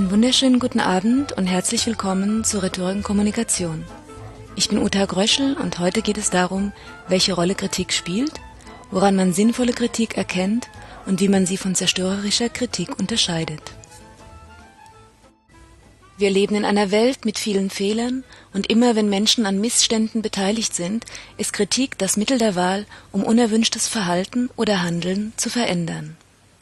Einen wunderschönen guten Abend und herzlich willkommen zu Rhetorik und Kommunikation. Ich bin Uta Gröschel und heute geht es darum, welche Rolle Kritik spielt, woran man sinnvolle Kritik erkennt und wie man sie von zerstörerischer Kritik unterscheidet. Wir leben in einer Welt mit vielen Fehlern und immer wenn Menschen an Missständen beteiligt sind, ist Kritik das Mittel der Wahl, um unerwünschtes Verhalten oder Handeln zu verändern.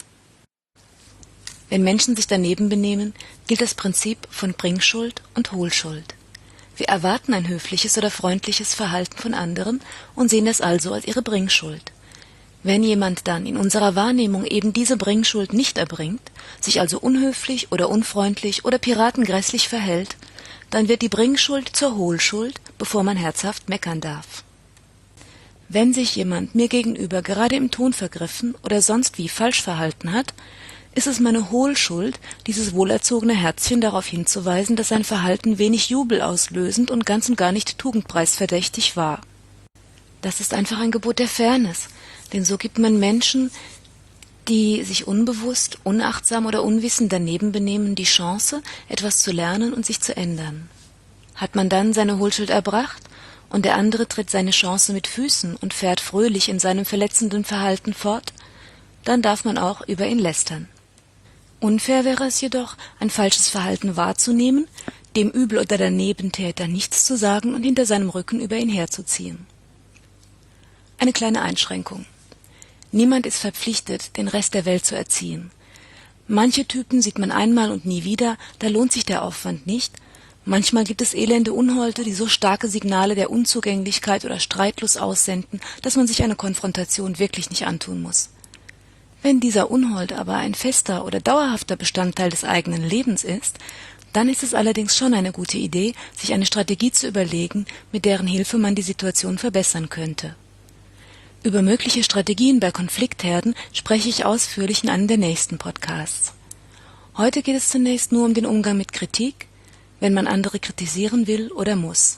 Wenn Menschen sich daneben benehmen, gilt das Prinzip von Bringschuld und Holschuld. Wir erwarten ein höfliches oder freundliches Verhalten von anderen und sehen das also als ihre Bringschuld. Wenn jemand dann in unserer Wahrnehmung eben diese Bringschuld nicht erbringt, sich also unhöflich oder unfreundlich oder piratengrässlich verhält, dann wird die Bringschuld zur Holschuld, bevor man herzhaft meckern darf. Wenn sich jemand mir gegenüber gerade im Ton vergriffen oder sonst wie falsch verhalten hat, ist es meine Holschuld, dieses wohlerzogene Herzchen darauf hinzuweisen, dass sein Verhalten wenig Jubel auslösend und ganz und gar nicht tugendpreisverdächtig war. Das ist einfach ein Gebot der Fairness, denn so gibt man Menschen, die sich unbewusst, unachtsam oder unwissend daneben benehmen, die Chance, etwas zu lernen und sich zu ändern. Hat man dann seine Holschuld erbracht und der andere tritt seine Chance mit Füßen und fährt fröhlich in seinem verletzenden Verhalten fort, dann darf man auch über ihn lästern. Unfair wäre es jedoch, ein falsches Verhalten wahrzunehmen, dem Übel- oder der Nebentäter nichts zu sagen und hinter seinem Rücken über ihn herzuziehen. Eine kleine Einschränkung. Niemand ist verpflichtet, den Rest der Welt zu erziehen. Manche Typen sieht man einmal und nie wieder, da lohnt sich der Aufwand nicht. Manchmal gibt es elende Unholte, die so starke Signale der Unzugänglichkeit oder Streitlust aussenden, dass man sich eine Konfrontation wirklich nicht antun muss. Wenn dieser Unhold aber ein fester oder dauerhafter Bestandteil des eigenen Lebens ist, dann ist es allerdings schon eine gute Idee, sich eine Strategie zu überlegen, mit deren Hilfe man die Situation verbessern könnte. Über mögliche Strategien bei Konfliktherden spreche ich ausführlich in einem der nächsten Podcasts. Heute geht es zunächst nur um den Umgang mit Kritik, wenn man andere kritisieren will oder muss.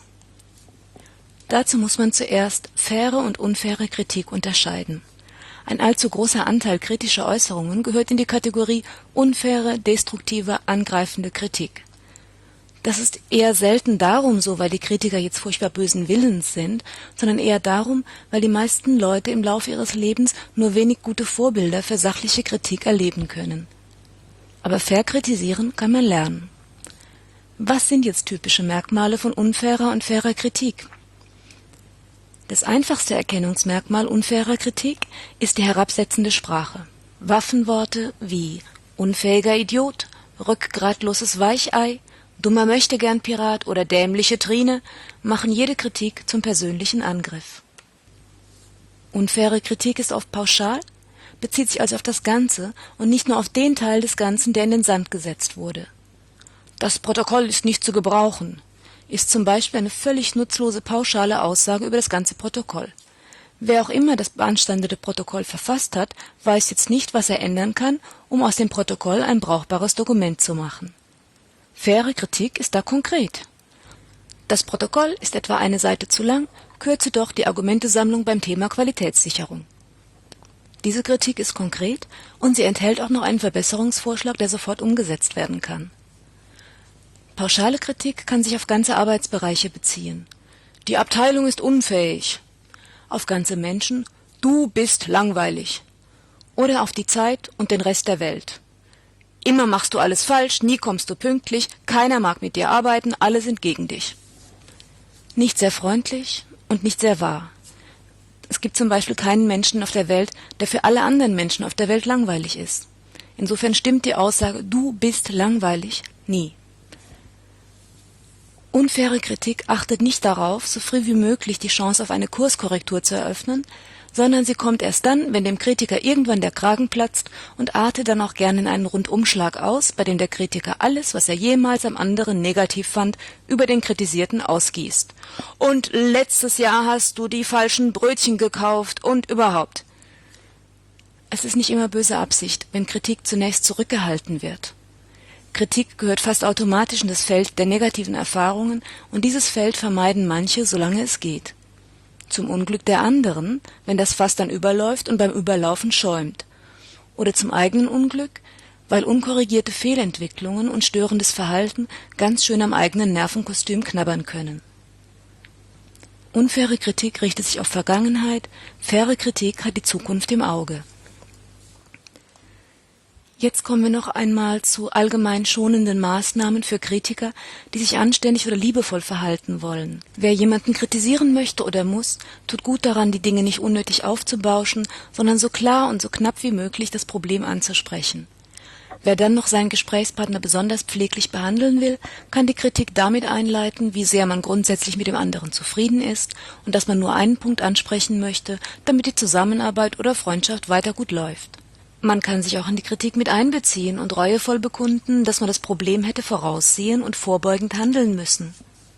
Dazu muss man zuerst faire und unfaire Kritik unterscheiden. Ein allzu großer Anteil kritischer Äußerungen gehört in die Kategorie unfaire, destruktive, angreifende Kritik. Das ist eher selten darum so, weil die Kritiker jetzt furchtbar bösen Willens sind, sondern eher darum, weil die meisten Leute im Laufe ihres Lebens nur wenig gute Vorbilder für sachliche Kritik erleben können. Aber fair kritisieren kann man lernen. Was sind jetzt typische Merkmale von unfairer und fairer Kritik? Das einfachste Erkennungsmerkmal unfairer Kritik ist die herabsetzende Sprache. Waffenworte wie unfähiger Idiot, rückgratloses Weichei, dummer Möchtegern-Pirat oder dämliche Trine machen jede Kritik zum persönlichen Angriff. Unfaire Kritik ist oft pauschal, bezieht sich also auf das Ganze und nicht nur auf den Teil des Ganzen, der in den Sand gesetzt wurde. Das Protokoll ist nicht zu gebrauchen, ist zum Beispiel eine völlig nutzlose pauschale Aussage über das ganze Protokoll. Wer auch immer das beanstandete Protokoll verfasst hat, weiß jetzt nicht, was er ändern kann, um aus dem Protokoll ein brauchbares Dokument zu machen. Faire Kritik ist da konkret. Das Protokoll ist etwa eine Seite zu lang, kürze doch die Argumentesammlung beim Thema Qualitätssicherung. Diese Kritik ist konkret und sie enthält auch noch einen Verbesserungsvorschlag, der sofort umgesetzt werden kann. Pauschale Kritik kann sich auf ganze Arbeitsbereiche beziehen. Die Abteilung ist unfähig. Auf ganze Menschen, du bist langweilig. Oder auf die Zeit und den Rest der Welt. Immer machst du alles falsch, nie kommst du pünktlich, keiner mag mit dir arbeiten, alle sind gegen dich. Nicht sehr freundlich und nicht sehr wahr. Es gibt zum Beispiel keinen Menschen auf der Welt, der für alle anderen Menschen auf der Welt langweilig ist. Insofern stimmt die Aussage, du bist langweilig, nie. Unfaire Kritik achtet nicht darauf, so früh wie möglich die Chance auf eine Kurskorrektur zu eröffnen, sondern sie kommt erst dann, wenn dem Kritiker irgendwann der Kragen platzt und artet dann auch gern in einen Rundumschlag aus, bei dem der Kritiker alles, was er jemals am anderen negativ fand, über den Kritisierten ausgießt. Und letztes Jahr hast du die falschen Brötchen gekauft und überhaupt. Es ist nicht immer böse Absicht, wenn Kritik zunächst zurückgehalten wird. Kritik gehört fast automatisch in das Feld der negativen Erfahrungen und dieses Feld vermeiden manche, solange es geht. Zum Unglück der anderen, wenn das Fass dann überläuft und beim Überlaufen schäumt. Oder zum eigenen Unglück, weil unkorrigierte Fehlentwicklungen und störendes Verhalten ganz schön am eigenen Nervenkostüm knabbern können. Unfaire Kritik richtet sich auf Vergangenheit, faire Kritik hat die Zukunft im Auge. Jetzt kommen wir noch einmal zu allgemein schonenden Maßnahmen für Kritiker, die sich anständig oder liebevoll verhalten wollen. Wer jemanden kritisieren möchte oder muss, tut gut daran, die Dinge nicht unnötig aufzubauschen, sondern so klar und so knapp wie möglich das Problem anzusprechen. Wer dann noch seinen Gesprächspartner besonders pfleglich behandeln will, kann die Kritik damit einleiten, wie sehr man grundsätzlich mit dem anderen zufrieden ist und dass man nur einen Punkt ansprechen möchte, damit die Zusammenarbeit oder Freundschaft weiter gut läuft. Man kann sich auch in die Kritik mit einbeziehen und reuevoll bekunden, dass man das Problem hätte voraussehen und vorbeugend handeln müssen.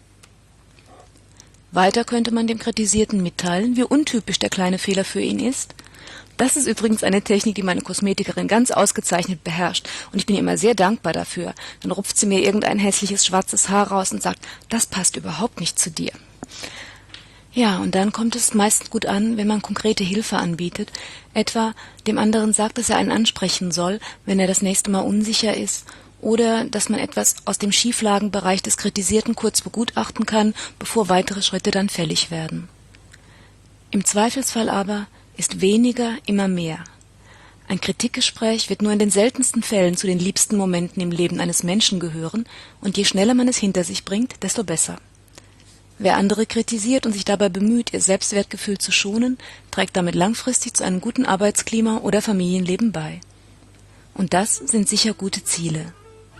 Weiter könnte man dem Kritisierten mitteilen, wie untypisch der kleine Fehler für ihn ist. Das ist übrigens eine Technik, die meine Kosmetikerin ganz ausgezeichnet beherrscht und ich bin ihr immer sehr dankbar dafür. Dann rupft sie mir irgendein hässliches schwarzes Haar raus und sagt, das passt überhaupt nicht zu dir. Ja, und dann kommt es meistens gut an, wenn man konkrete Hilfe anbietet, etwa dem anderen sagt, dass er einen ansprechen soll, wenn er das nächste Mal unsicher ist, oder dass man etwas aus dem Schieflagenbereich des Kritisierten kurz begutachten kann, bevor weitere Schritte dann fällig werden. Im Zweifelsfall aber ist weniger immer mehr. Ein Kritikgespräch wird nur in den seltensten Fällen zu den liebsten Momenten im Leben eines Menschen gehören, und je schneller man es hinter sich bringt, desto besser. Wer andere kritisiert und sich dabei bemüht, ihr Selbstwertgefühl zu schonen, trägt damit langfristig zu einem guten Arbeitsklima oder Familienleben bei. Und das sind sicher gute Ziele.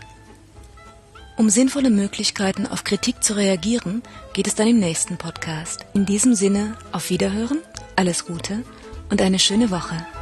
Um sinnvolle Möglichkeiten auf Kritik zu reagieren, geht es dann im nächsten Podcast. In diesem Sinne, auf Wiederhören, alles Gute und eine schöne Woche.